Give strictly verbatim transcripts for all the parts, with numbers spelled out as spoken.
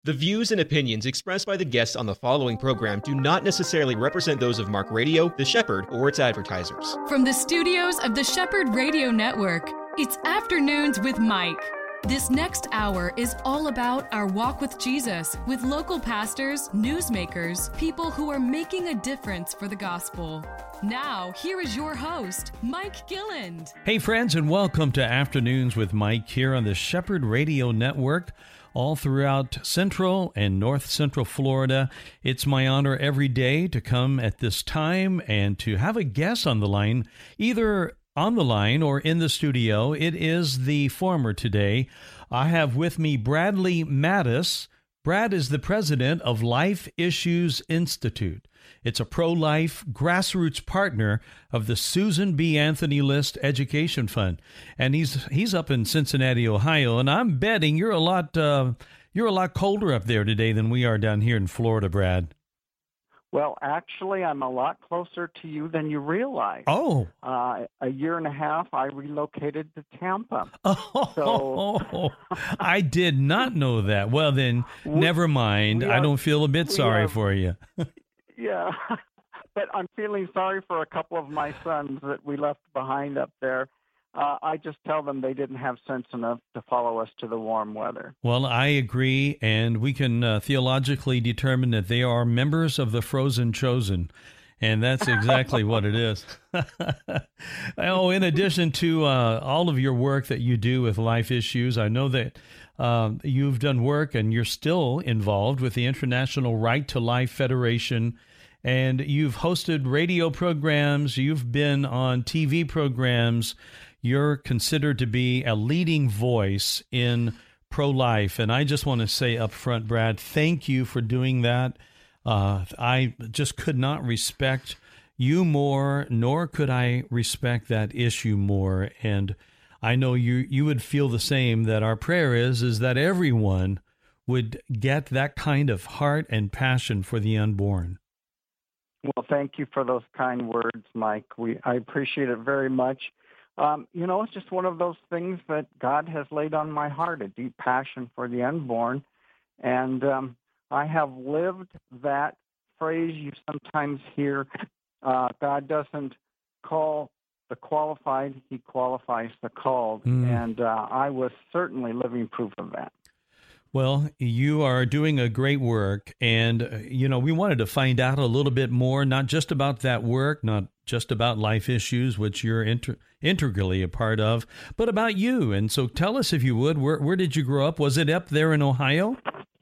The views and opinions expressed by the guests on the following program do not necessarily represent those of Mark Radio, The Shepherd, or its advertisers. From the studios of the Shepherd Radio Network, it's Afternoons with Mike. This next hour is all about our walk with Jesus, with local pastors, newsmakers, people who are making a difference for the gospel. Now, here is your host, Mike Gilland. Hey friends, and welcome to Afternoons with Mike here on the Shepherd Radio Network. All throughout Central and North Central Florida. It's my honor every day to come at this time and to have a guest on the line, either on the line or in the studio. It is the former today. I have with me Bradley Mattis. Brad is the president of Life Issues Institute. It's a pro-life grassroots partner of the Susan B. Anthony List Education Fund, and he's he's up in Cincinnati, Ohio. And I'm betting you're a lot uh, you're a lot colder up there today than we are down here in Florida, Brad. Well, actually, I'm a lot closer to you than you realize. Oh, uh, a year and a half, I relocated to Tampa. Oh, so, I did not know that. Well, then, we, never mind. have, I don't feel a bit sorry have, for you. Yeah, but I'm feeling sorry for a couple of my sons that we left behind up there. Uh, I just tell them they didn't have sense enough to follow us to the warm weather. Well, I agree, and we can uh, theologically determine that they are members of the frozen chosen, and that's exactly what it is. Oh, in addition to uh, all of your work that you do with life issues, I know that uh, you've done work and you're still involved with the International Right to Life Federation, and you've hosted radio programs, you've been on T V programs. You're considered to be a leading voice in pro-life. And I just want to say up front, Brad, thank you for doing that. Uh, I just could not respect you more, nor could I respect that issue more. And I know you, you would feel the same, that our prayer is, is that everyone would get that kind of heart and passion for the unborn. Well, thank you for those kind words, Mike. We I appreciate it very much. Um, you know, it's just one of those things that God has laid on my heart, a deep passion for the unborn. And um, I have lived that phrase you sometimes hear, uh, God doesn't call the qualified, he qualifies the called. Mm. And uh, I was certainly living proof of that. Well, you are doing a great work, and, uh, you know, we wanted to find out a little bit more, not just about that work, not just about life issues, which you're inter- integrally a part of, but about you. And so tell us, if you would, where, where did you grow up? Was it up there in Ohio?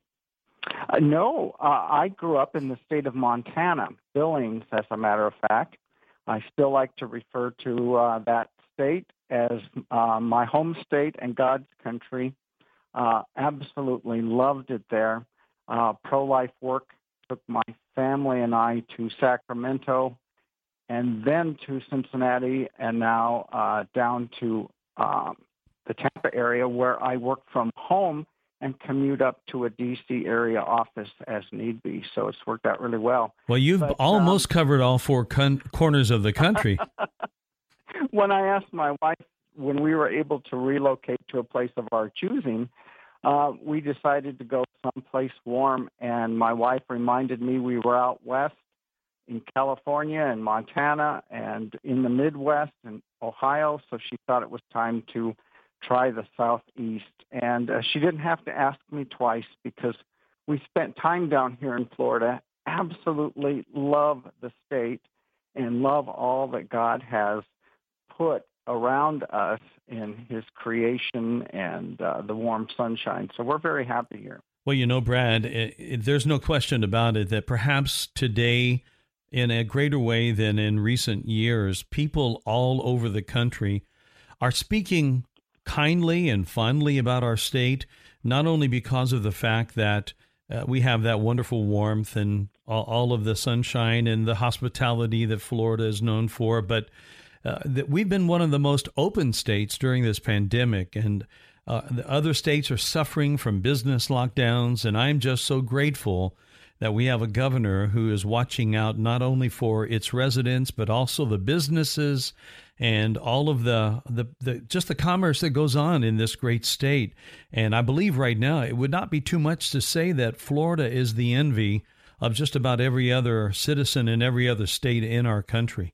Uh, no, uh, I grew up in the state of Montana, Billings, as a matter of fact. I still like to refer to uh, that state as uh, my home state and God's country. Uh, absolutely loved it there. Uh, pro-life work took my family and I to Sacramento and then to Cincinnati and now uh, down to uh, the Tampa area where I work from home and commute up to a D C area office as need be. So it's worked out really well. Well, you've but, almost um, covered all four con- corners of the country. When I asked my wife, when we were able to relocate to a place of our choosing, uh, we decided to go someplace warm, and my wife reminded me we were out west in California and Montana and in the Midwest and Ohio, so she thought it was time to try the Southeast. And uh, she didn't have to ask me twice because we spent time down here in Florida, absolutely love the state and love all that God has put around us in his creation and uh, the warm sunshine. So we're very happy here. Well, you know, Brad, it, it, there's no question about it that perhaps today, in a greater way than in recent years, people all over the country are speaking kindly and fondly about our state, not only because of the fact that uh, we have that wonderful warmth and all, all of the sunshine and the hospitality that Florida is known for, but Uh, that we've been one of the most open states during this pandemic, and uh, the other states are suffering from business lockdowns, and I'm just so grateful that we have a governor who is watching out not only for its residents, but also the businesses and all of the, the, the just the commerce that goes on in this great state. And I believe right now it would not be too much to say that Florida is the envy of just about every other citizen in every other state in our country.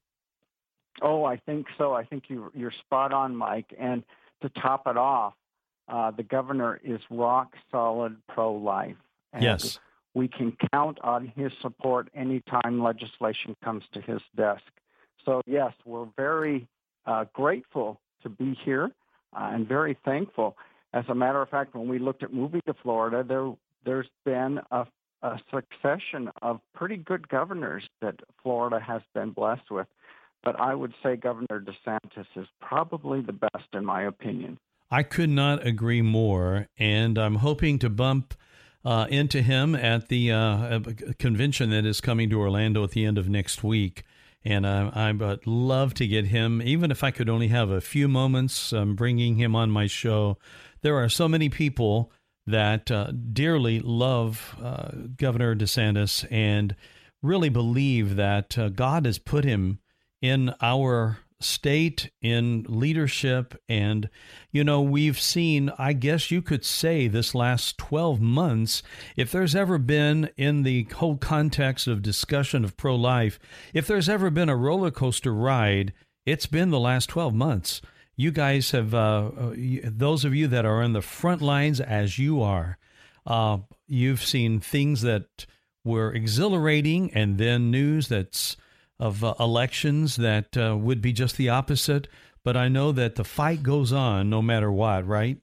Oh, I think so. I think you, you're spot on, Mike. And to top it off, uh, the governor is rock solid pro-life. And yes. we can count on his support anytime legislation comes to his desk. So, yes, we're very uh, grateful to be here uh, and very thankful. As a matter of fact, when we looked at moving to Florida, there, there's been a, a succession of pretty good governors that Florida has been blessed with. But I would say Governor DeSantis is probably the best, in my opinion. I could not agree more, and I'm hoping to bump uh, into him at the uh, convention that is coming to Orlando at the end of next week. And uh, I would love to get him, even if I could only have a few moments, um, bringing him on my show. There are so many people that uh, dearly love uh, Governor DeSantis and really believe that uh, God has put him in our state, in leadership. And, you know, we've seen, I guess you could say this last twelve months, if there's ever been in the whole context of discussion of pro-life, if there's ever been a roller coaster ride, it's been the last twelve months. You guys have, uh, those of you that are on the front lines as you are, uh, you've seen things that were exhilarating and then news that's of uh, elections that uh, would be just the opposite. But I know that the fight goes on no matter what, right?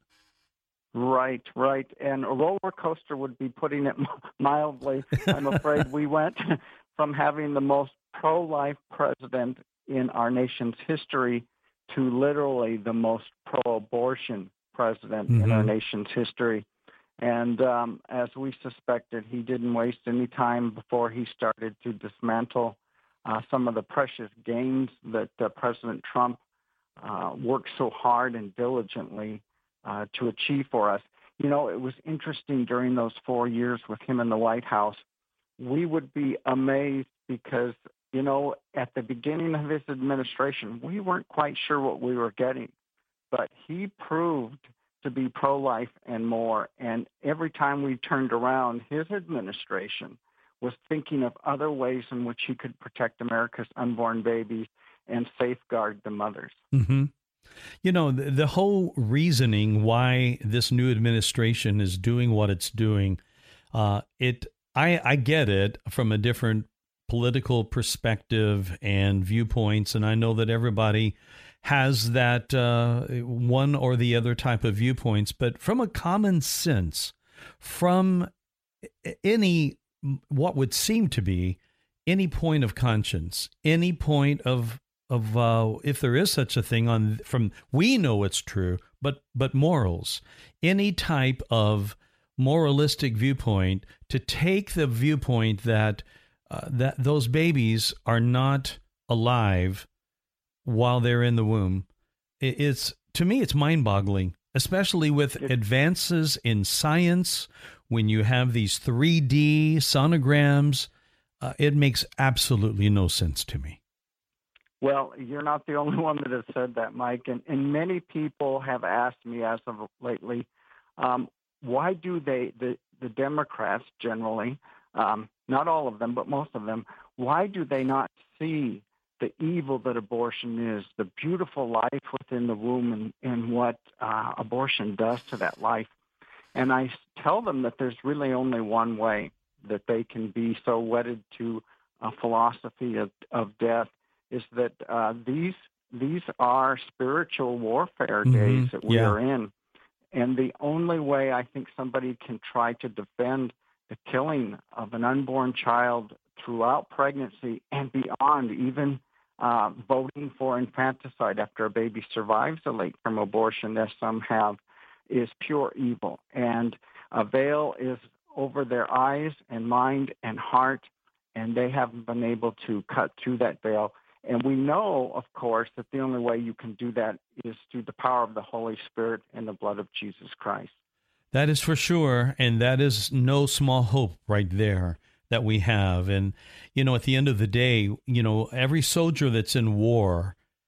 Right, right. And a roller coaster would be putting it mildly. I'm afraid we went from having the most pro-life president in our nation's history to literally the most pro-abortion president mm-hmm. in our nation's history. And um, as we suspected, he didn't waste any time before he started to dismantle Uh, some of the precious gains that uh, President Trump uh, worked so hard and diligently uh, to achieve for us. You know, it was interesting during those four years with him in the White House. We would be amazed because, you know, at the beginning of his administration, we weren't quite sure what we were getting. But he proved to be pro-life and more. And every time we turned around, his administration was thinking of other ways in which he could protect America's unborn babies and safeguard the mothers. Mm-hmm. You know, the, the whole reasoning why this new administration is doing what it's doing, uh, it I, I get it from a different political perspective and viewpoints, and I know that everybody has that uh, one or the other type of viewpoints, but from a common sense, from any what would seem to be any point of conscience, any point of of uh, if there is such a thing on from we know it's true, but but morals, any type of moralistic viewpoint, to take the viewpoint that uh, that those babies are not alive while they're in the womb, it's to me it's mind-boggling, especially with advances in science. When you have these three D sonograms, uh, it makes absolutely no sense to me. Well, you're not the only one that has said that, Mike. And, and many people have asked me as of lately, um, why do they, the, the Democrats generally, um, not all of them, but most of them, why do they not see the evil that abortion is, the beautiful life within the womb, and, and what uh, abortion does to that life? And I tell them that there's really only one way that they can be so wedded to a philosophy of, of death, is that uh, these these are spiritual warfare mm-hmm. days that we yeah. are in. And the only way I think somebody can try to defend the killing of an unborn child throughout pregnancy and beyond, even uh, voting for infanticide after a baby survives a late-term abortion, as some have, is pure evil. And a veil is over their eyes and mind and heart, and they haven't been able to cut through that veil. And we know, of course, that the only way you can do that is through the power of the Holy Spirit and the blood of Jesus Christ. That is for sure, and that is no small hope right there that we have. And, you know, at the end of the day, you know, every soldier that's in war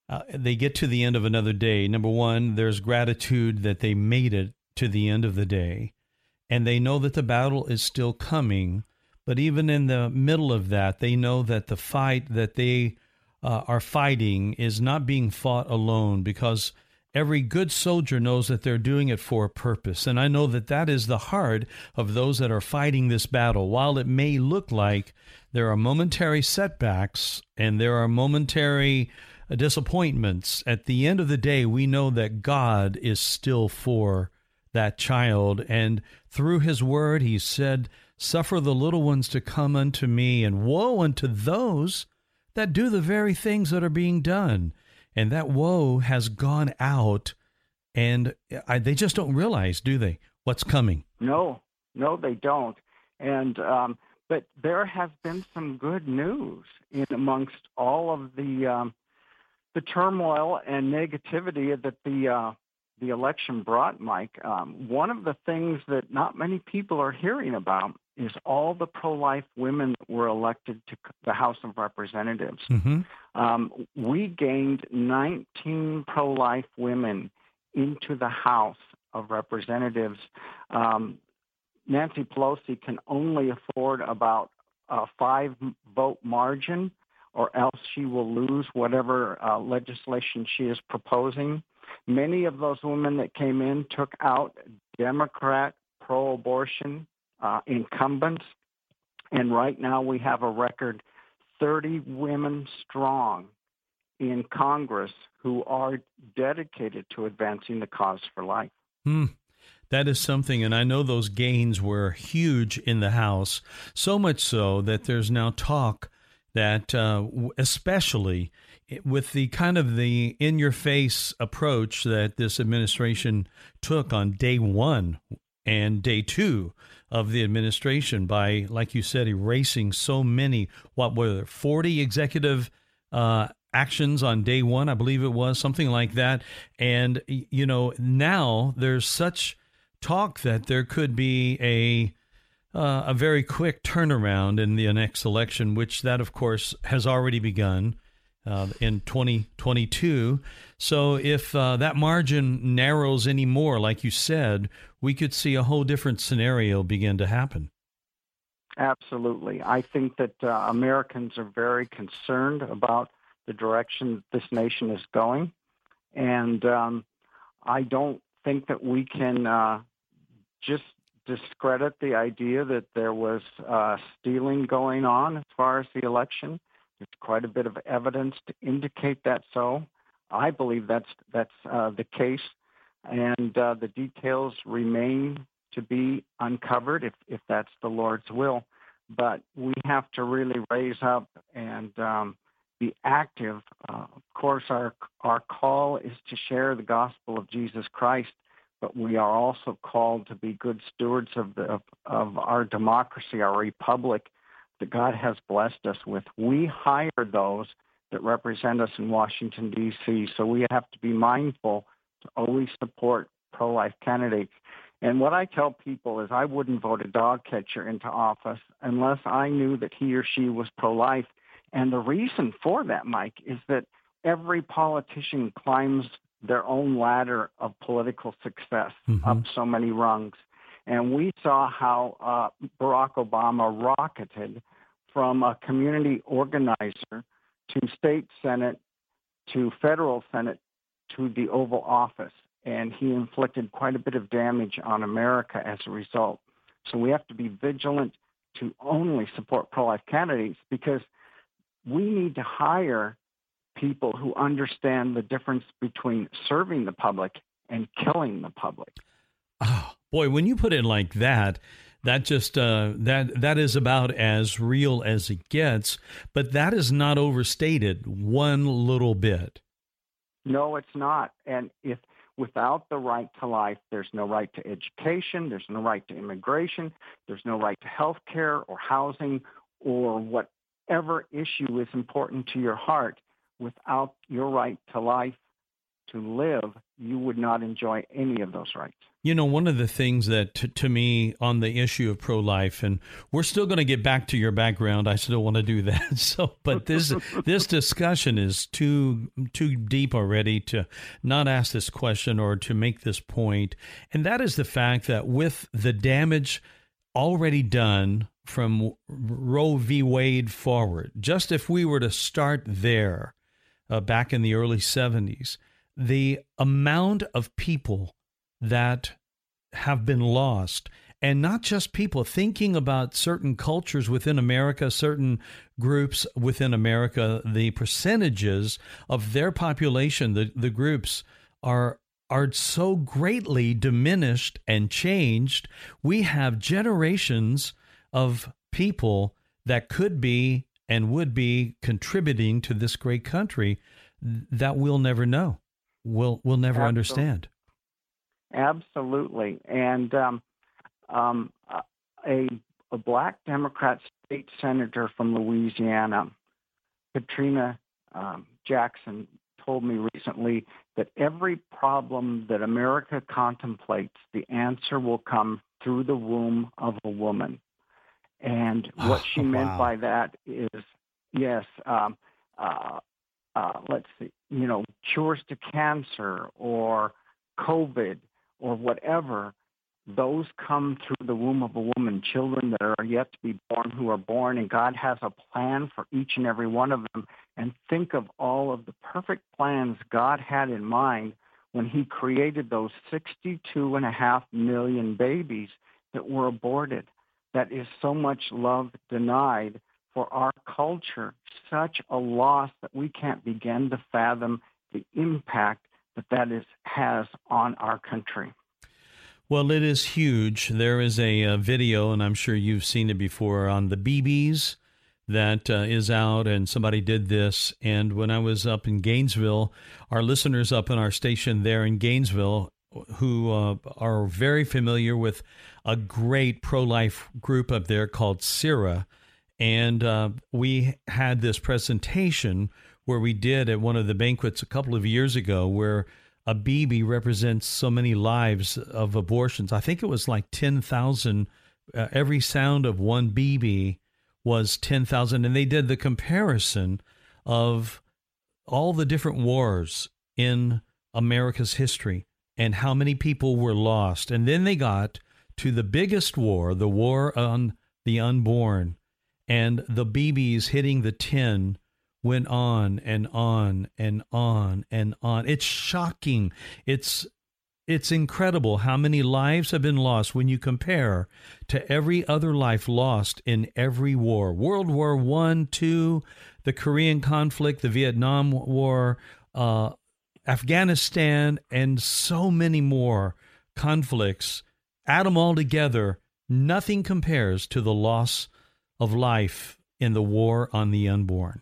uh, they get to the end of another day. Number one, there's gratitude that they made it to the end of the day, and they know that the battle is still coming. But even in the middle of that, they know that the fight that they uh, are fighting is not being fought alone, because every good soldier knows that they're doing it for a purpose. And I know that that is the heart of those that are fighting this battle. While it may look like there are momentary setbacks and there are momentary disappointments, at the end of the day, we know that God is still for that child. And through his word, he said, "Suffer the little ones to come unto me, and woe unto those that do the very things that are being done." And that woe has gone out, and I, they just don't realize, do they, what's coming? No, no, they don't. And um, but there has been some good news in amongst all of the um, the turmoil and negativity that the uh, the election brought, Mike. Um, one of the things that not many people are hearing about is all the pro-life women that were elected to the House of Representatives. Mm-hmm. Um, we gained nineteen pro-life women into the House of Representatives. Um, Nancy Pelosi can only afford about a five-vote margin, or else she will lose whatever uh, legislation she is proposing. Many of those women that came in took out Democrat pro-abortion uh, incumbents, and right now we have a record thirty women strong in Congress who are dedicated to advancing the cause for life. Hmm. That is something, and I know those gains were huge in the House, so much so that there's now talk that, uh, especially with the kind of the in-your-face approach that this administration took on day one and day two of the administration by, like you said, erasing so many, what were there, forty executive uh, actions on day one, I believe it was, something like that. And, you know, now there's such talk that there could be a uh, a very quick turnaround in the next election, which that, of course, has already begun uh, in twenty twenty-two. So if uh, that margin narrows any more, like you said, we could see a whole different scenario begin to happen. Absolutely. I think that uh, Americans are very concerned about the direction this nation is going. And um, I don't think that we can uh, just discredit the idea that there was uh, stealing going on as far as the election. There's quite a bit of evidence to indicate that so. I believe that's that's uh, the case, and uh, the details remain to be uncovered if, if that's the Lord's will. But we have to really raise up and um, be active. Uh, of course, our our call is to share the gospel of Jesus Christ, but we are also called to be good stewards of the of, of our democracy, our republic that God has blessed us with. We hire those that represent us in Washington, D C, so we have to be mindful to always support pro-life candidates. And what I tell people is I wouldn't vote a dog catcher into office unless I knew that he or she was pro-life. And the reason for that, Mike, is that every politician climbs their own ladder of political success mm-hmm. up so many rungs. And we saw how uh, Barack Obama rocketed from a community organizer to state senate to federal senate to the Oval Office. And he inflicted quite a bit of damage on America as a result. So we have to be vigilant to only support pro-life candidates, because we need to hire people who understand the difference between serving the public and killing the public. Oh, boy, when you put it like that, that just uh, that that is about as real as it gets. But that is not overstated one little bit. No, it's not. And if without the right to life, there's no right to education, there's no right to immigration, there's no right to health care or housing or whatever issue is important to your heart. Without your right to life, to live, you would not enjoy any of those rights. You know, one of the things that, t- to me, on the issue of pro-life, and we're still going to get back to your background. I still want to do that. So, but this this discussion is too too deep already to not ask this question or to make this point, and that is the fact that with the damage already done from Roe v. Wade forward, just if we were to start there, uh, back in the early seventies, the amount of people that have been lost, and not just people, thinking about certain cultures within America, certain groups within America, the percentages of their population, the, the groups are are so greatly diminished and changed. We have generations of people that could be and would be contributing to this great country that we'll never know. We'll, we'll never Absolutely. understand. Absolutely. And um, um, a, a black Democrat state senator from Louisiana, Katrina um, Jackson, told me recently that every problem that America contemplates, the answer will come through the womb of a woman. And what she oh, meant wow. by that is, yes, um, uh, uh, let's see, you know, cures to cancer or COVID or whatever, those come through the womb of a woman, children that are yet to be born who are born, and God has a plan for each and every one of them. And think of all of the perfect plans God had in mind when he created those sixty-two and a half million babies that were aborted. That is so much love denied for our culture, such a loss that we can't begin to fathom the impact that that is, has on our country. Well, it is huge. There is a, a video, and I'm sure you've seen it before, on the B Bs that uh, is out, and somebody did this. And when I was up in Gainesville, our listeners up in our station there in Gainesville, who uh, are very familiar with a great pro-life group up there called SERA, and uh, we had this presentation where we did at one of the banquets a couple of years ago where a B B represents so many lives of abortions. I think it was like ten thousand. Uh, every sound of one B B was ten thousand. And they did the comparison of all the different wars in America's history and how many people were lost. And then they got to the biggest war, the war on the unborn, and the B Bs hitting the ten went on and on and on and on. It's shocking. It's it's incredible how many lives have been lost when you compare to every other life lost in every war. World War One, Two, the Korean conflict, the Vietnam War, uh, Afghanistan, and so many more conflicts. Add them all together, nothing compares to the loss of life in the war on the unborn.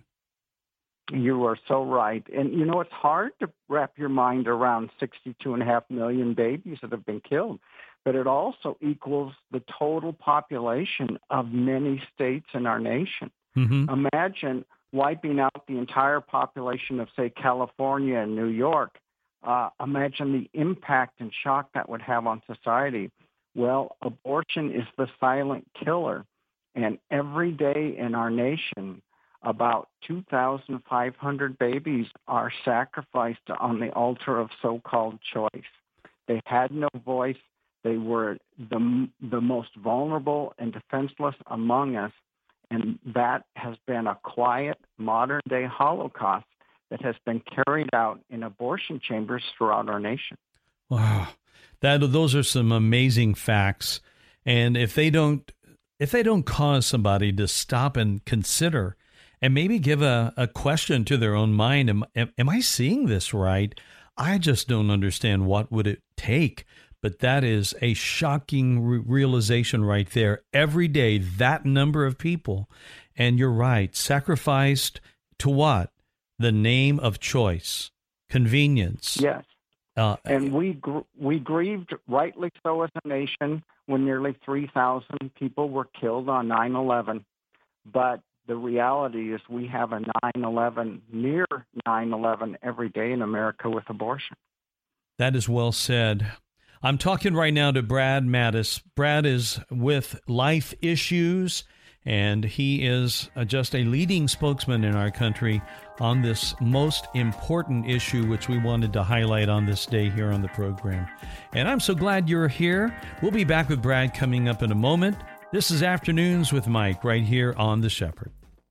You are so right. And, you know, it's hard to wrap your mind around sixty-two and a half million babies that have been killed, but it also equals the total population of many states in our nation. Mm-hmm. Imagine wiping out the entire population of, say, California and New York. Uh, imagine the impact and shock that would have on society. Well, abortion is the silent killer. And every day in our nation, about two thousand five hundred babies are sacrificed on the altar of so-called choice. They had no voice. They were the, the most vulnerable and defenseless among us. And that has been a quiet, modern-day Holocaust that has been carried out in abortion chambers throughout our nation. Wow. That, those are some amazing facts. And if they don't, if they don't cause somebody to stop and consider and maybe give a, a question to their own mind, am, am, am I seeing this right? I just don't understand what would it take. But that is a shocking re- realization right there. Every day, that number of people, and you're right, sacrificed to what? The name of choice, convenience. Yes. Uh, and we gr- we grieved, rightly so, as a nation when nearly three thousand people were killed on nine eleven. But the reality is we have a nine eleven, near nine eleven every day in America with abortion. That is well said. I'm talking right now to Brad Mattes. Brad is with Life Issues, and he is uh, just a leading spokesman in our country on this most important issue, which we wanted to highlight on this day here on the program. And I'm so glad you're here. We'll be back with Brad coming up in a moment. This is Afternoons with Mike right here on The Shepherd.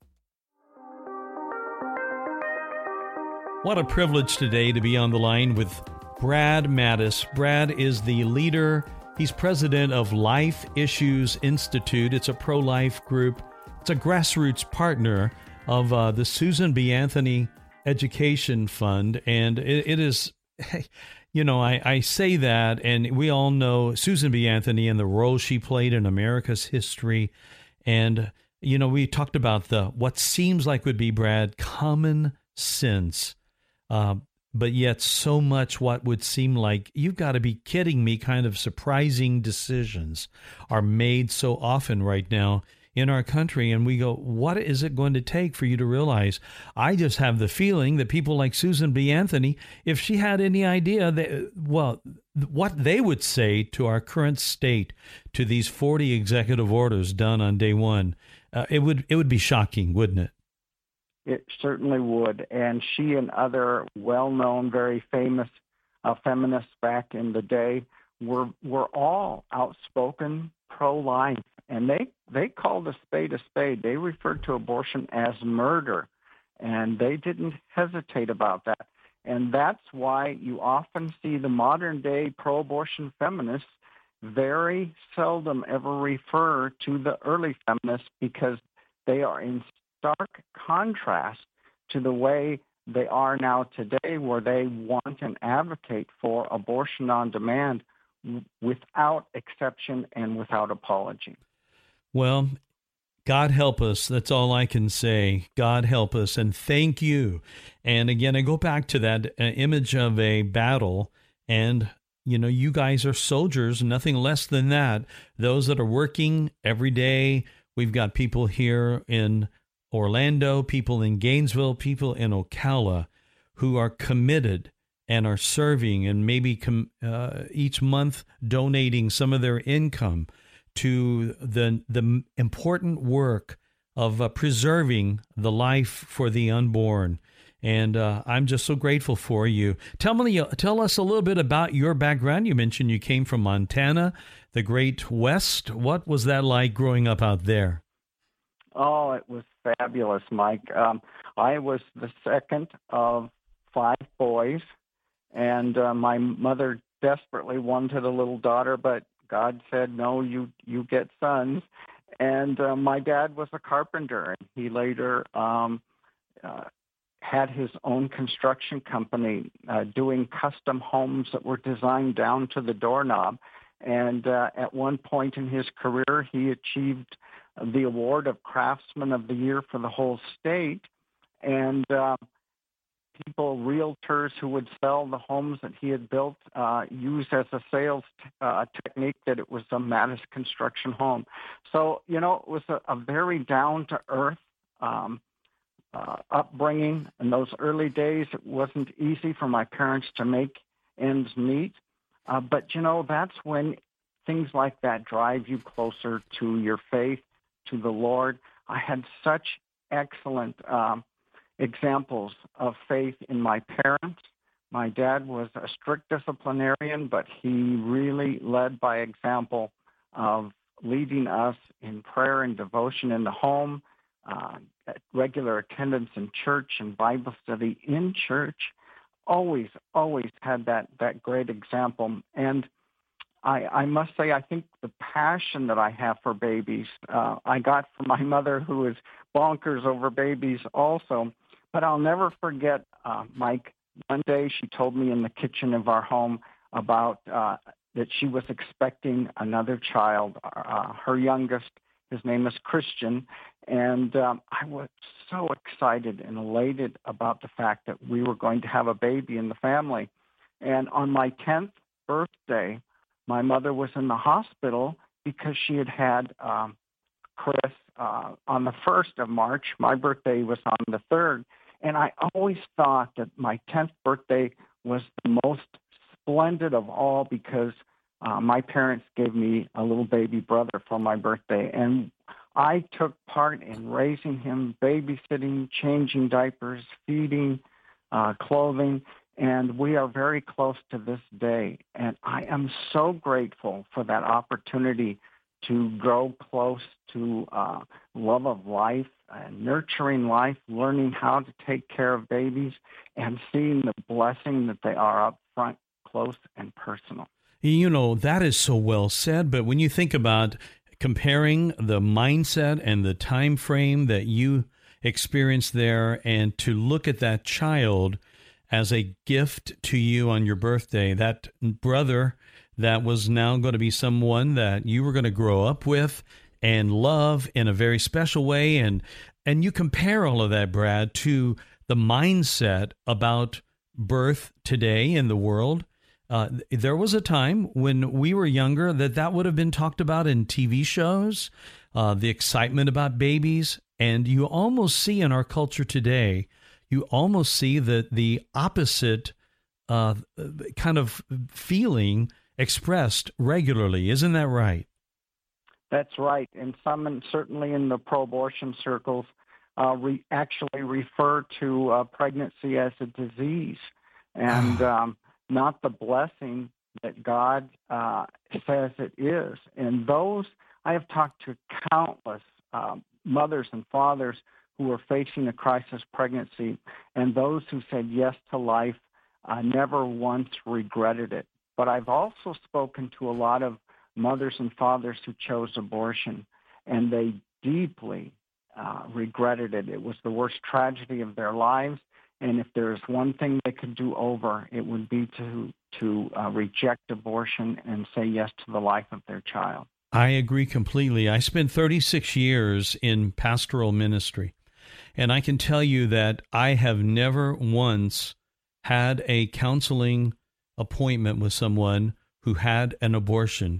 What a privilege today to be on the line with Brad Mattes. Brad is the leader. He's president of Life Issues Institute. It's a pro-life group. It's a grassroots partner of uh, the Susan B. Anthony Education Fund. And it, it is, you know, I, I say that, and we all know Susan B. Anthony and the role she played in America's history. And, you know, we talked about the what seems like would be, Brad, common sense. Uh, but yet so much what would seem like, you've got to be kidding me, kind of surprising decisions are made so often right now in our country. And we go, what is it going to take for you to realize? I just have the feeling that people like Susan B. Anthony, if she had any idea, that, well, what they would say to our current state, to these forty executive orders done on day one, uh, it would it would be shocking, wouldn't it? It certainly would. And she and other well-known, very famous uh, feminists back in the day were were all outspoken pro-life. And they, they called a spade a spade. They referred to abortion as murder. And they didn't hesitate about that. And that's why you often see the modern-day pro-abortion feminists very seldom ever refer to the early feminists, because they are in stark contrast to the way they are now today, where they want and advocate for abortion on demand w- without exception and without apology. Well, God help us. That's all I can say. God help us, and thank you. And again, I go back to that uh, image of a battle, and you know, you guys are soldiers, nothing less than that. Those that are working every day. We've got people here in Orlando, people in Gainesville, people in Ocala who are committed and are serving, and maybe com- uh, each month donating some of their income to the the important work of uh, preserving the life for the unborn. And uh, I'm just so grateful for you. Tell me, tell us a little bit about your background. You mentioned you came from Montana, the Great West. What was that like growing up out there? Oh, it was fabulous, Mike. Um, I was the second of five boys, and uh, my mother desperately wanted a little daughter, but God said, no, you, you get sons. And uh, my dad was a carpenter, and he later um, uh, had his own construction company uh, doing custom homes that were designed down to the doorknob. And uh, at one point in his career, he achieved the award of Craftsman of the Year for the whole state. And uh, people, realtors who would sell the homes that he had built, uh, used as a sales t- uh, technique that it was a Mattes construction home. So, you know, it was a, a very down-to-earth um, uh, upbringing. In those early days, it wasn't easy for my parents to make ends meet. Uh, but, you know, that's when things like that drive you closer to your faith, to the Lord. I had such excellent um, examples of faith in my parents. My dad was a strict disciplinarian, but he really led by example of leading us in prayer and devotion in the home, uh, regular attendance in church and Bible study in church. Always, always had that, that great example. And I, I must say, I think the passion that I have for babies, uh, I got from my mother, who is bonkers over babies also. But I'll never forget, uh, Mike, one day she told me in the kitchen of our home about uh, that she was expecting another child, uh, her youngest. His name is Christian. And um, I was so excited and elated about the fact that we were going to have a baby in the family. And on my tenth birthday, my mother was in the hospital because she had had um, Chris uh, on the first of March. My birthday was on the third. And I always thought that my tenth birthday was the most splendid of all, because uh, my parents gave me a little baby brother for my birthday, and I took part in raising him, babysitting, changing diapers, feeding, uh, clothing, and we are very close to this day. And I am so grateful for that opportunity to grow close to uh, love of life, uh, nurturing life, learning how to take care of babies, and seeing the blessing that they are up front, close, and personal. You know, that is so well said, but when you think about comparing the mindset and the time frame that you experienced there, and to look at that child as a gift to you on your birthday, that brother that was now going to be someone that you were going to grow up with and love in a very special way. And, and you compare all of that, Brad, to the mindset about birth today in the world. Uh, there was a time when we were younger that that would have been talked about in T V shows, uh, the excitement about babies. And you almost see in our culture today, you almost see the, the opposite uh, kind of feeling expressed regularly. Isn't that right? That's right. And some, and certainly in the pro-abortion circles, uh, re- actually refer to uh, pregnancy as a disease and um, not the blessing that God uh, says it is. And those, I have talked to countless uh, mothers and fathers who are facing a crisis pregnancy, and those who said yes to life uh, never once regretted it. But I've also spoken to a lot of mothers and fathers who chose abortion, and they deeply uh, regretted it. It was the worst tragedy of their lives, and if there's one thing they could do over, it would be to, to uh, reject abortion and say yes to the life of their child. I agree completely. I spent thirty-six years in pastoral ministry, and I can tell you that I have never once had a counseling appointment with someone who had an abortion,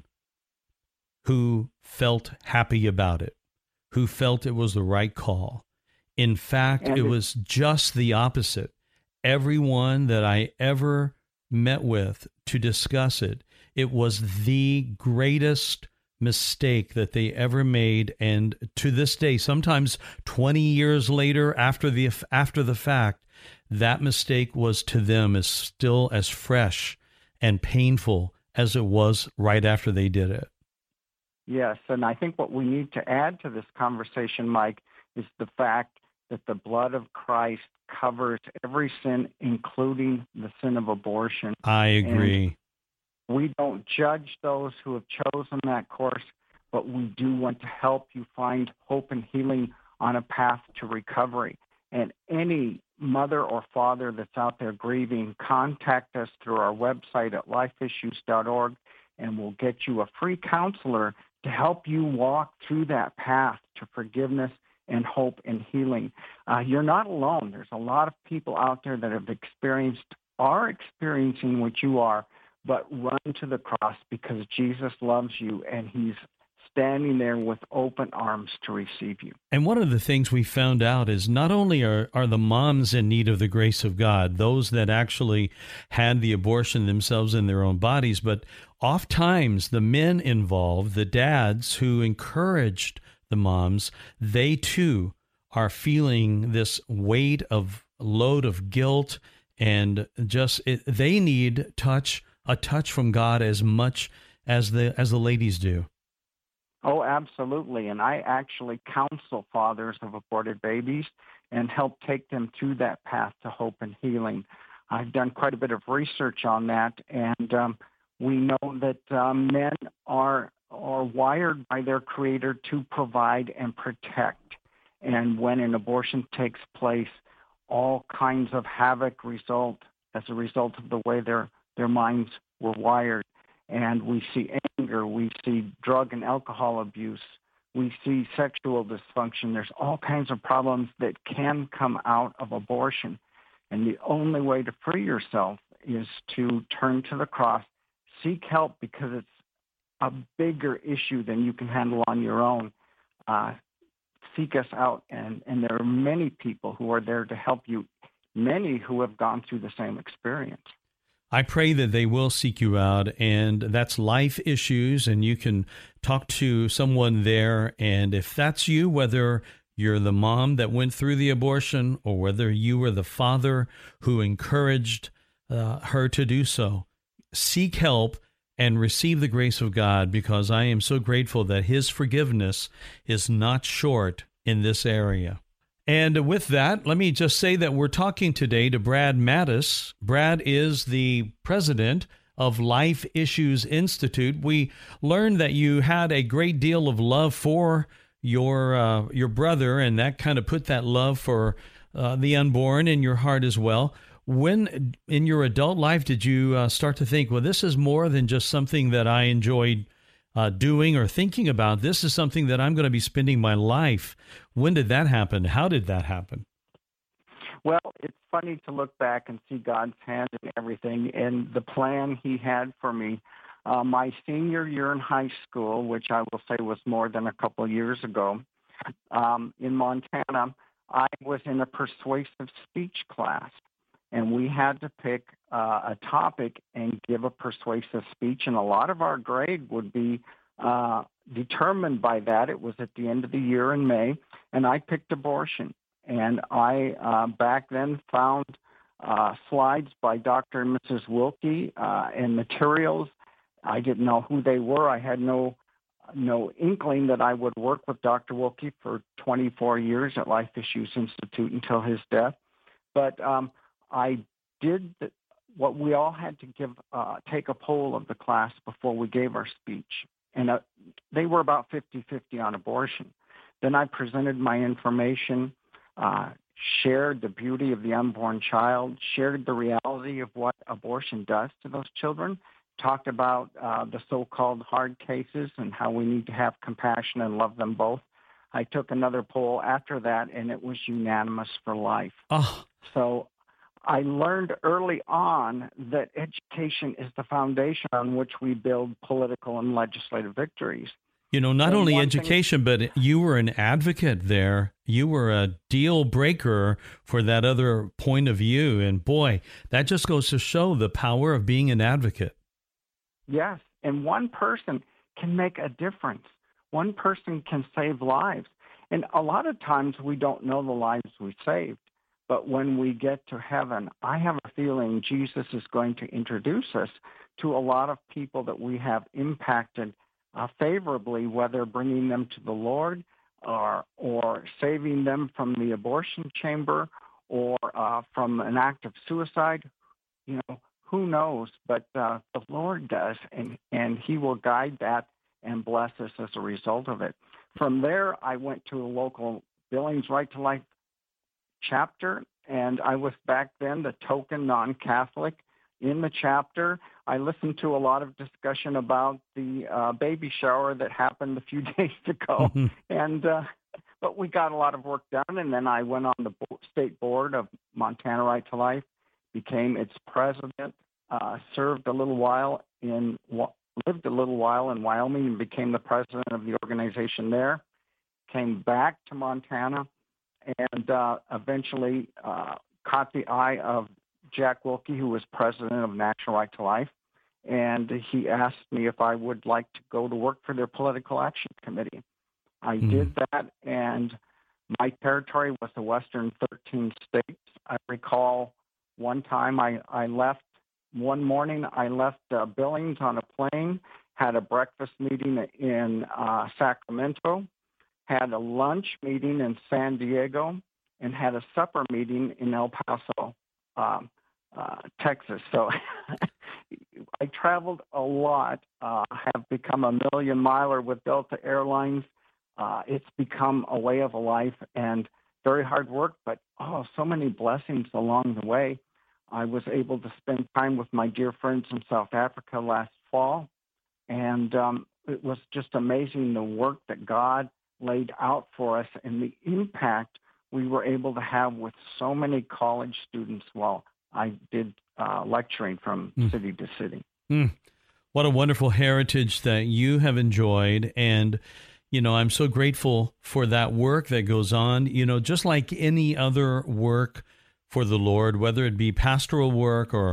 who felt happy about it, who felt it was the right call. In fact, it was just the opposite. Everyone that I ever met with to discuss it, it was the greatest mistake that they ever made. And to this day, sometimes twenty years later after the after the fact, that mistake was to them is still as fresh and painful as it was right after they did it. Yes, and I think what we need to add to this conversation, Mike, is the fact that the blood of Christ covers every sin, including the sin of abortion. I agree. And we don't judge those who have chosen that course, but we do want to help you find hope and healing on a path to recovery. And any mother or father that's out there grieving, contact us through our website at life issues dot org, and we'll get you a free counselor to help you walk through that path to forgiveness and hope and healing. Uh, you're not alone. There's a lot of people out there that have experienced, are experiencing what you are, but run to the cross because Jesus loves you and he's standing there with open arms to receive you. And one of the things we found out is not only are, are the moms in need of the grace of God, those that actually had the abortion themselves in their own bodies, but oftentimes the men involved, the dads who encouraged the moms, they too are feeling this weight of load of guilt, and just it, they need touch, a touch from God as much as the as the ladies do. Oh, absolutely. And I actually counsel fathers of aborted babies and help take them through that path to hope and healing. I've done quite a bit of research on that, and um, we know that um, men are are wired by their Creator to provide and protect. And when an abortion takes place, all kinds of havoc result as a result of the way their, their minds were wired. And we see anger, we see drug and alcohol abuse, we see sexual dysfunction. There's all kinds of problems that can come out of abortion. And the only way to free yourself is to turn to the cross, seek help because it's a bigger issue than you can handle on your own. Uh, seek us out, and, and there are many people who are there to help you, many who have gone through the same experience. I pray that they will seek you out, and that's Life Issues, and you can talk to someone there. And if that's you, whether you're the mom that went through the abortion or whether you were the father who encouraged uh, her to do so, seek help and receive the grace of God, because I am so grateful that His forgiveness is not short in this area. And with that, let me just say that we're talking today to Brad Mattes. Brad is the president of Life Issues Institute. We learned that you had a great deal of love for your uh, your brother, and that kind of put that love for uh, the unborn in your heart as well. When in your adult life did you uh, start to think, well, this is more than just something that I enjoyed uh, doing or thinking about? This is something that I'm going to be spending my life. When did that happen? How did that happen? Well, it's funny to look back and see God's hand in everything and the plan He had for me. Uh, my senior year in high school, which I will say was more than a couple of years ago, um, in Montana, I was in a persuasive speech class, and we had to pick uh, a topic and give a persuasive speech, and a lot of our grade would be uh, determined by that. It was at the end of the year in May, and I picked abortion. And I, uh, back then, found uh, slides by Doctor and Missus Wilkie uh, and materials. I didn't know who they were. I had no no inkling that I would work with Doctor Wilkie for twenty-four years at Life Issues Institute until his death. But um, I did the, what we all had to give, uh, take a poll of the class before we gave our speech. And uh, they were about fifty-fifty on abortion. Then I presented my information, uh, shared the beauty of the unborn child, shared the reality of what abortion does to those children, talked about uh, the so-called hard cases and how we need to have compassion and love them both. I took another poll after that, and it was unanimous for life. Oh. So I learned early on that education is the foundation on which we build political and legislative victories. You know, not and only education, thing- but you were an advocate there. You were a deal breaker for that other point of view. And boy, that just goes to show the power of being an advocate. Yes, and one person can make a difference. One person can save lives. And a lot of times we don't know the lives we saved. But when we get to heaven, I have a feeling Jesus is going to introduce us to a lot of people that we have impacted uh, favorably, whether bringing them to the Lord or, or saving them from the abortion chamber or uh, from an act of suicide. You know, who knows? But uh, the Lord does, and, and He will guide that and bless us as a result of it. From there, I went to a local Billings Right to Life chapter, and I was back then the token non-Catholic in the chapter. I listened to a lot of discussion about the uh, baby shower that happened a few days ago, mm-hmm. and uh, but we got a lot of work done, and then I went on the state board of Montana Right to Life, became its president, uh, served a little while in, lived a little while in Wyoming and became the president of the organization there, came back to Montana, and uh, eventually uh, caught the eye of Jack Wilkie, who was president of National Right to Life, and he asked me if I would like to go to work for their political action committee. I mm. did that, and my territory was the western thirteen states. I recall one time I, I left, one morning I left uh, Billings on a plane, had a breakfast meeting in uh, Sacramento, had a lunch meeting in San Diego, and had a supper meeting in El Paso, um, uh, Texas. So I traveled a lot, uh, have become a million miler with Delta Airlines. Uh, it's become a way of a life and very hard work, but oh, so many blessings along the way. I was able to spend time with my dear friends in South Africa last fall, and um, it was just amazing the work that God laid out for us and the impact we were able to have with so many college students while I did uh, lecturing from mm. city to city. Mm. What a wonderful heritage that you have enjoyed. And, you know, I'm so grateful for that work that goes on, you know, just like any other work for the Lord, whether it be pastoral work or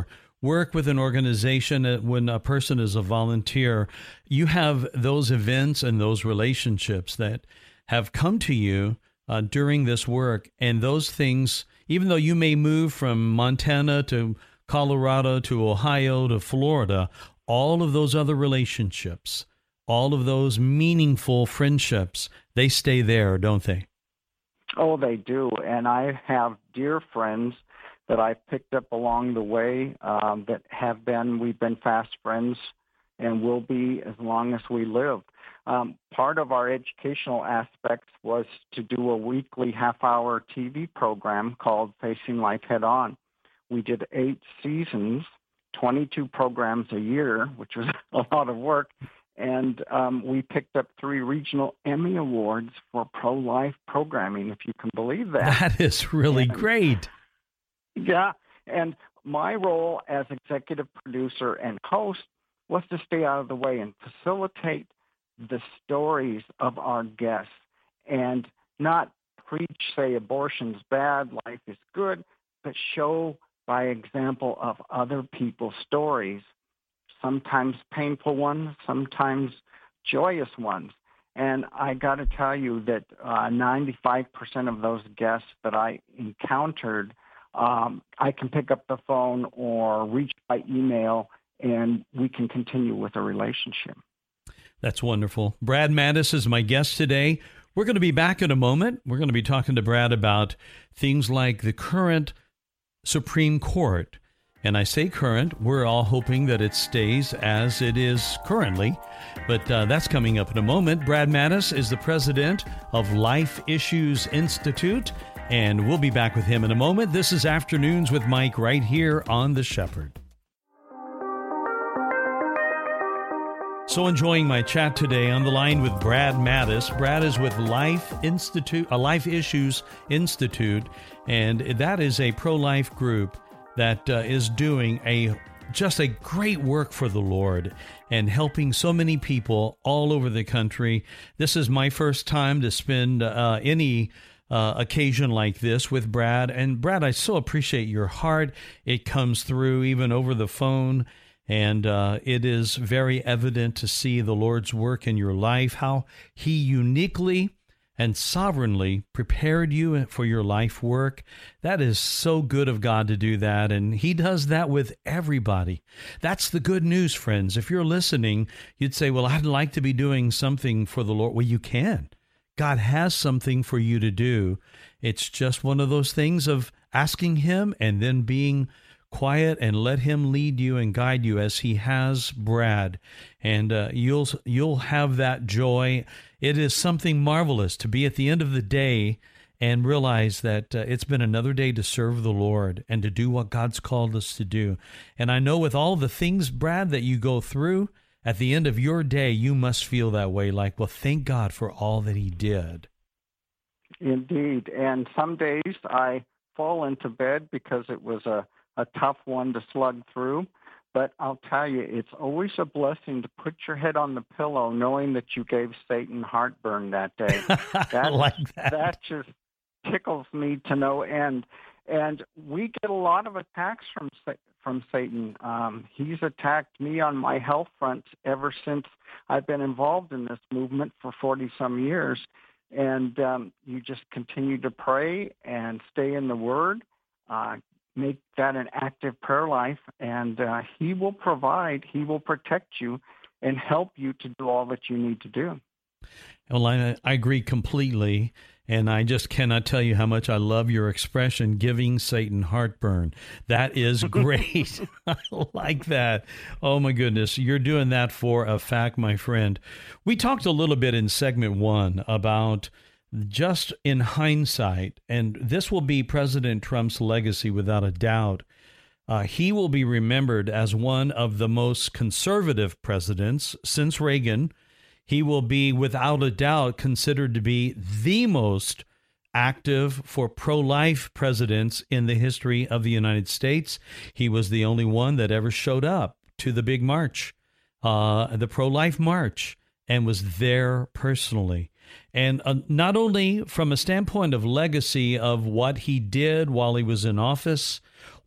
work with an organization, uh, when a person is a volunteer, you have those events and those relationships that have come to you uh, during this work. And those things, even though you may move from Montana to Colorado to Ohio to Florida, all of those other relationships, all of those meaningful friendships, they stay there, don't they? Oh, they do. And I have dear friends that I've picked up along the way um, that have been, we've been fast friends and will be as long as we live. Um, part of our educational aspects was to do a weekly half-hour T V program called Facing Life Head On. We did eight seasons, twenty-two programs a year, which was a lot of work, and um, we picked up three regional Emmy Awards for pro-life programming, if you can believe that. That is really and, great. Yeah, and my role as executive producer and host was to stay out of the way and facilitate the stories of our guests and not preach, say, abortion's bad, life is good, but show by example of other people's stories, sometimes painful ones, sometimes joyous ones. And I got to tell you that uh, ninety-five percent of those guests that I encountered, um, I can pick up the phone or reach by email, and we can continue with a relationship. That's wonderful. Brad Mattes is my guest today. We're going to be back in a moment. We're going to be talking to Brad about things like the current Supreme Court. And I say current, we're all hoping that it stays as it is currently. But uh, that's coming up in a moment. Brad Mattes is the president of Life Issues Institute, and we'll be back with him in a moment. This is Afternoons with Mike right here on The Shepherd. So enjoying my chat today on the line with Brad Mattes. Brad is with Life Institute, uh, Life Issues Institute, and that is a pro-life group that uh, is doing a just a great work for the Lord and helping so many people all over the country. This is my first time to spend uh, any uh, occasion like this with Brad. And Brad, I so appreciate your heart. It comes through even over the phone. And uh, it is very evident to see the Lord's work in your life, how He uniquely and sovereignly prepared you for your life work. That is so good of God to do that, and He does that with everybody. That's the good news, friends. If you're listening, you'd say, well, I'd like to be doing something for the Lord. Well, you can. God has something for you to do. It's just one of those things of asking Him and then being quiet and let Him lead you and guide you as He has Brad. And uh, you'll you'll have that joy. It is something marvelous to be at the end of the day and realize that uh, it's been another day to serve the Lord and to do what God's called us to do. And I know with all the things, Brad, that you go through, at the end of your day, you must feel that way, like, well, thank God for all that He did. Indeed. And some days I fall into bed because it was a a tough one to slug through. But I'll tell you, it's always a blessing to put your head on the pillow knowing that you gave Satan heartburn that day. That, I like that. That just tickles me to no end. And we get a lot of attacks from from Satan. Um, he's attacked me on my health front ever since I've been involved in this movement for forty-some years. And um, you just continue to pray and stay in the Word, uh, make that an active prayer life, and uh, He will provide, He will protect you and help you to do all that you need to do. Well, I, I agree completely, and I just cannot tell you how much I love your expression, giving Satan heartburn. That is great. I like that. Oh, my goodness. You're doing that for a fact, my friend. We talked a little bit in segment one about just in hindsight, and this will be President Trump's legacy without a doubt. Uh, he will be remembered as one of the most conservative presidents since Reagan. He will be, without a doubt, considered to be the most active for pro-life presidents in the history of the United States. He was the only one that ever showed up to the big march, uh, the pro-life march, and was there personally. And uh, not only from a standpoint of legacy of what he did while he was in office,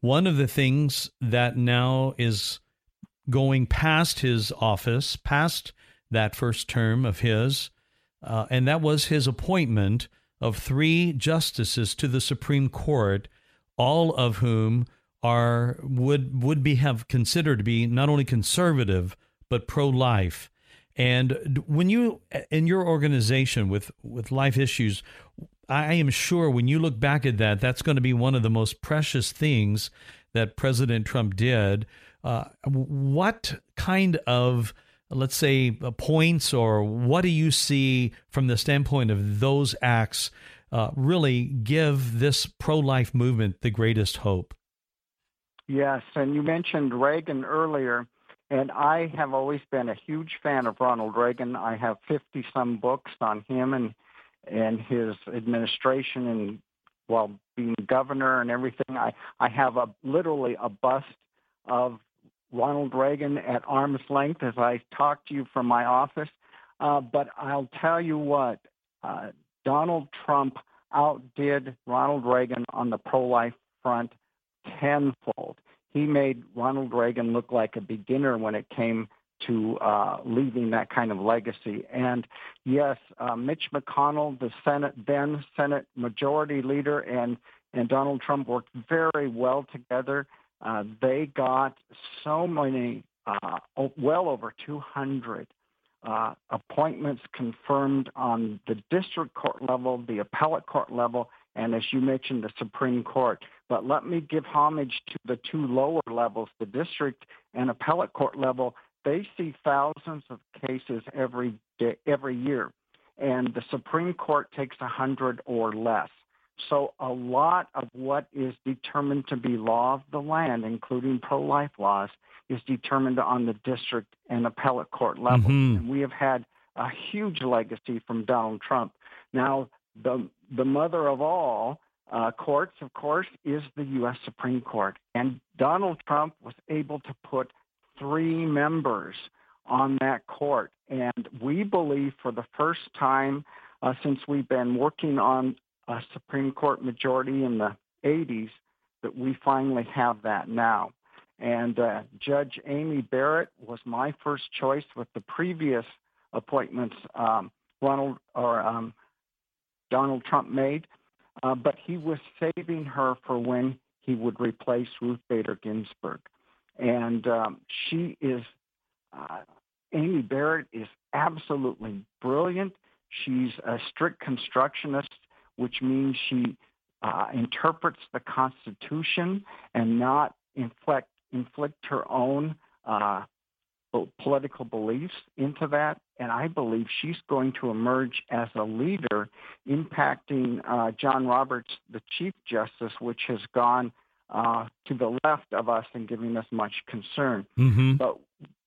One of the things that now is going past his office, past that first term of his, uh, and that was his appointment of three justices to the Supreme Court, all of whom are would would be have considered to be not only conservative but pro-life. And when you, in your organization with, with life issues, I am sure when you look back at that, that's going to be one of the most precious things that President Trump did. Uh, what kind of, let's say, points, or what do you see from the standpoint of those acts uh, really give this pro-life movement the greatest hope? Yes, and you mentioned Reagan earlier. And I have always been a huge fan of Ronald Reagan. I have fifty-some books on him and and his administration, and while being governor and everything. I, I have a literally a bust of Ronald Reagan at arm's length as I talk to you from my office. Uh, but I'll tell you what, uh, Donald Trump outdid Ronald Reagan on the pro-life front tenfold. He made Ronald Reagan look like a beginner when it came to uh, leaving that kind of legacy. And yes, uh, Mitch McConnell, the Senate, then Senate Majority Leader, and, and Donald Trump worked very well together. Uh, they got so many, uh, well over two hundred uh, appointments confirmed on the district court level, the appellate court level, and as you mentioned, the Supreme Court. But let me give homage to the two lower levels, the district and appellate court level. They see thousands of cases every day, every year, and the Supreme Court takes a hundred or less. So a lot of what is determined to be law of the land, including pro-life laws, is determined on the district and appellate court level. Mm-hmm. And we have had a huge legacy from Donald Trump. Now, the the mother of all uh, courts, of course, is the U S Supreme Court. And Donald Trump was able to put three members on that court. And we believe for the first time uh, since we've been working on a Supreme Court majority in the eighties that we finally have that now. And uh, Judge Amy Barrett was my first choice with the previous appointments um, Ronald or um, Donald Trump made, uh, but he was saving her for when he would replace Ruth Bader Ginsburg. And um, she is, uh, Amy Barrett is absolutely brilliant. She's a strict constructionist, which means she uh, interprets the Constitution and not inflict, inflict her own uh, political beliefs into that. And I believe she's going to emerge as a leader impacting uh, John Roberts, the Chief Justice, which has gone uh, to the left of us and giving us much concern. Mm-hmm. But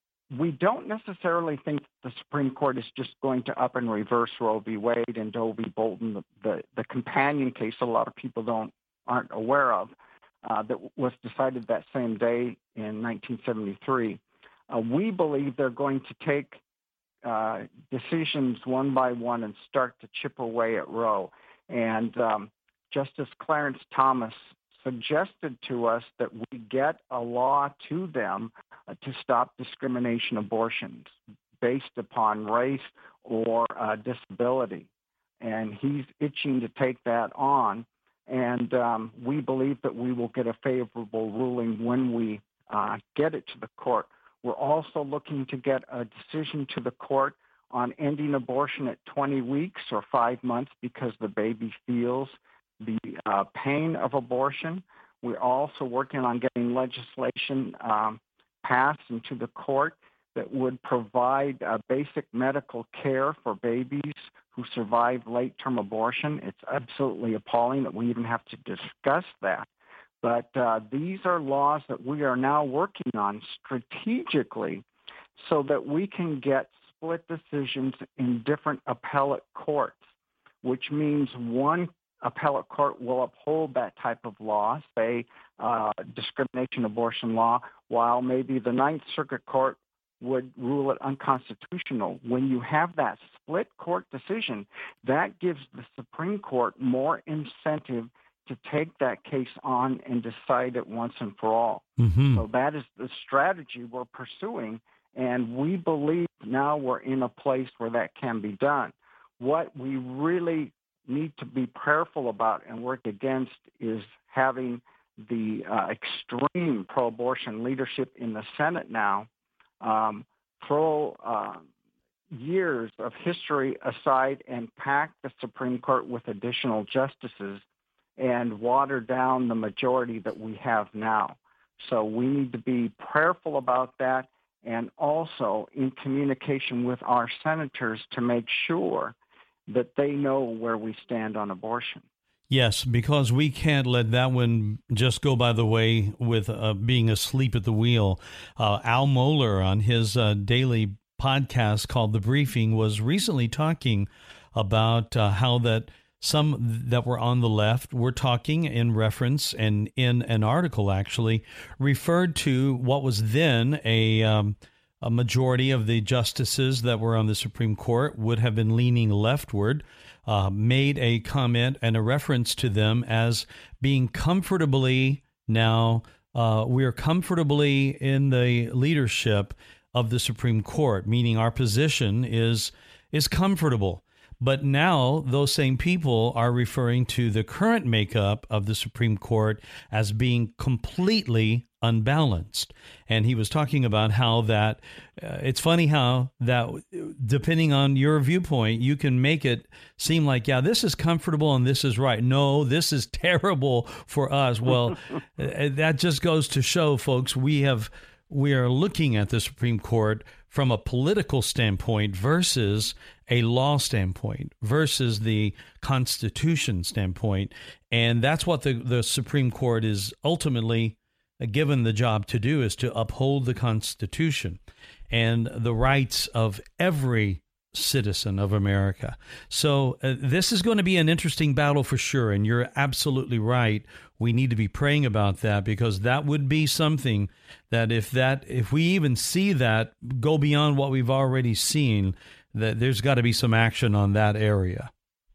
we don't necessarily think the Supreme Court is just going to up and reverse Roe v. Wade and Doe v. Bolton, the, the, the companion case a lot of people don't aren't aware of, uh, that was decided that same day in nineteen seventy-three. Uh, we believe they're going to take uh, decisions one by one and start to chip away at Roe. And um, Justice Clarence Thomas suggested to us that we get a law to them uh, to stop discrimination abortions based upon race or uh, disability. And he's itching to take that on. And um, we believe that we will get a favorable ruling when we uh, get it to the court. We're also looking to get a decision to the court on ending abortion at twenty weeks or five months because the baby feels the uh, pain of abortion. We're also working on getting legislation um, passed into the court that would provide uh, basic medical care for babies who survive late-term abortion. It's absolutely appalling that we even have to discuss that. But uh, these are laws that we are now working on strategically so that we can get split decisions in different appellate courts, which means one appellate court will uphold that type of law, say uh, discrimination abortion law, while maybe the Ninth Circuit Court would rule it unconstitutional. When you have that split court decision, that gives the Supreme Court more incentive to take that case on and decide it once and for all. Mm-hmm. So that is the strategy we're pursuing, and we believe now we're in a place where that can be done. What we really need to be prayerful about and work against is having the uh, extreme pro-abortion leadership in the Senate now um, throw uh, years of history aside and pack the Supreme Court with additional justices and water down the majority that we have now. So we need to be prayerful about that, and also in communication with our senators to make sure that they know where we stand on abortion. Yes, because we can't let that one just go by the way with uh, being asleep at the wheel. Uh, Al Mohler on his uh, daily podcast called The Briefing was recently talking about uh, how that some that were on the left were talking in reference and in an article actually referred to what was then a um, a majority of the justices that were on the Supreme Court would have been leaning leftward, uh, made a comment and a reference to them as being comfortably now, uh, we're comfortably in the leadership of the Supreme Court, meaning our position is is comfortable. But now those same people are referring to the current makeup of the Supreme Court as being completely unbalanced. And he was talking about how that uh, it's funny how that depending on your viewpoint, you can make it seem like, yeah, this is comfortable and this is right. No, this is terrible for us. Well, that just goes to show, folks, we have we are looking at the Supreme Court from a political standpoint versus a law standpoint versus the Constitution standpoint. And that's what the, the Supreme Court is ultimately given the job to do, is to uphold the Constitution and the rights of every citizen of America. So uh, this is going to be an interesting battle for sure. And you're absolutely right. We need to be praying about that, because that would be something that if that if we even see that go beyond what we've already seen, that there's got to be some action on that area.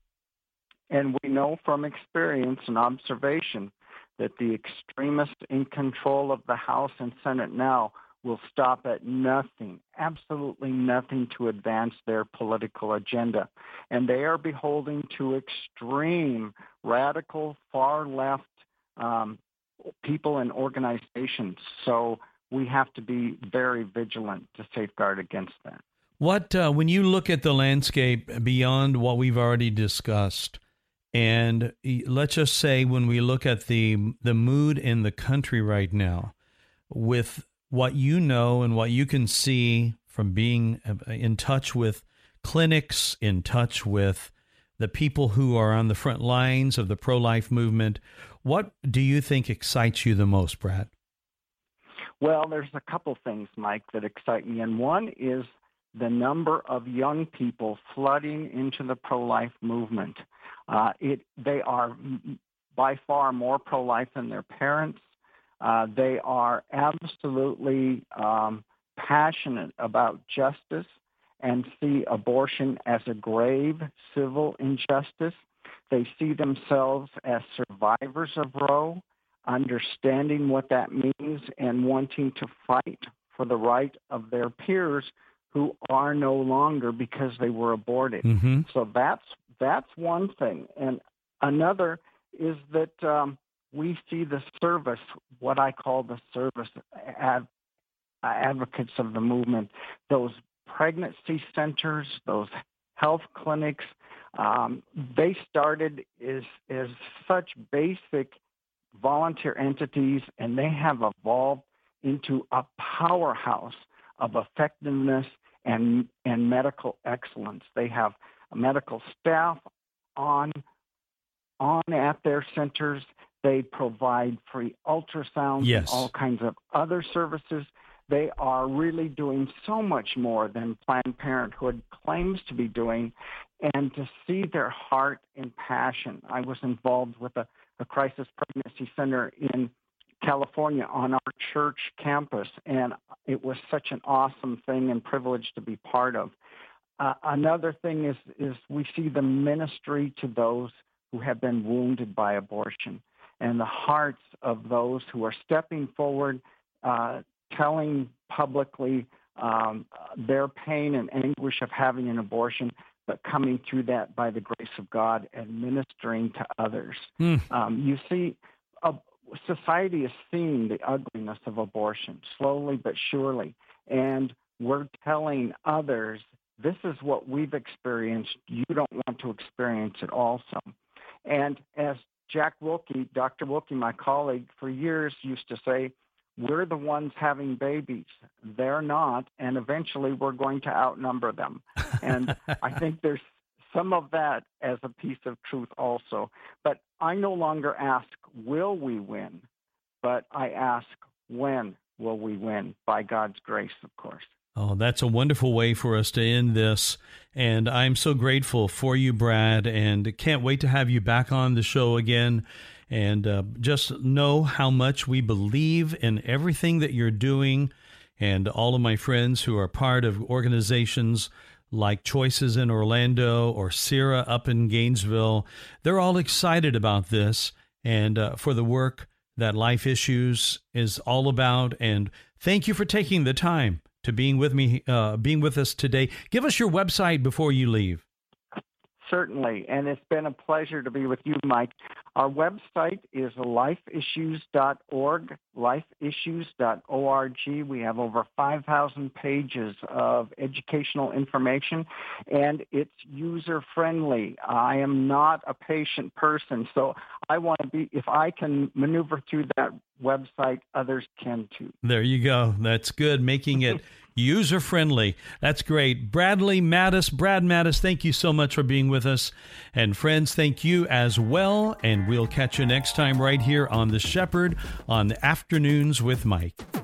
And we know from experience and observation that the extremists in control of the House and Senate now will stop at nothing, absolutely nothing, to advance their political agenda. And they are beholden to extreme, radical, far-left um, people and organizations. So we have to be very vigilant to safeguard against that. What, uh, when you look at the landscape beyond what we've already discussed, and let's just say when we look at the the mood in the country right now, with what you know and what you can see from being in touch with clinics, in touch with the people who are on the front lines of the pro-life movement, what do you think excites you the most, Brad? Well, there's a couple things, Mike, that excite me. And one is the number of young people flooding into the pro-life movement. Uh, it, they are by far more pro-life than their parents. Uh, they are absolutely um, passionate about justice and see abortion as a grave civil injustice. They see themselves as survivors of Roe, understanding what that means and wanting to fight for the right of their peers who are no longer because they were aborted. Mm-hmm. So that's that's one thing. And another is that um, we see the service, what I call the service ad, advocates of the movement, those pregnancy centers, those health clinics. Um, they started as, as such basic volunteer entities, and they have evolved into a powerhouse of effectiveness and and medical excellence. They have medical staff on on at their centers. They provide free ultrasounds Yes. and all kinds of other services. They are really doing so much more than Planned Parenthood claims to be doing. And to see their heart and passion. I was involved with a, a crisis pregnancy center in California on our church campus, and it was such an awesome thing and privilege to be part of. Uh, another thing is is we see the ministry to those who have been wounded by abortion, and the hearts of those who are stepping forward, uh, telling publicly um, their pain and anguish of having an abortion, but coming through that by the grace of God and ministering to others. Mm. Um, you see, uh, society is seeing the ugliness of abortion slowly but surely, and we're telling others, this is what we've experienced. You don't want to experience it also. And as Jack Wilkie, Doctor Wilkie, my colleague, for years used to say, we're the ones having babies. They're not, and eventually we're going to outnumber them. And I think there's some of that as a piece of truth also. But I no longer ask, will we win? But I ask, when will we win? By God's grace, of course. Oh, that's a wonderful way for us to end this. And I'm so grateful for you, Brad, and can't wait to have you back on the show again. And uh, just know how much we believe in everything that you're doing. And all of my friends who are part of organizations like Choices in Orlando or Sira up in Gainesville, they're all excited about this and uh, for the work that Life Issues is all about. And thank you for taking the time to being with me, uh, being with us today. Give us your website before you leave. Certainly, and it's been a pleasure to be with you, Mike. Our website is life issues dot org, life issues dot org. We have over five thousand pages of educational information, and it's user-friendly. I am not a patient person, so I want to be, if I can maneuver through that website, others can too. There you go. That's good, making it user-friendly. That's great. Bradley Mattes, Brad Mattes, thank you so much for being with us. And friends, thank you as well. And we'll catch you next time right here on The Shepherd on Afternoons with Mike.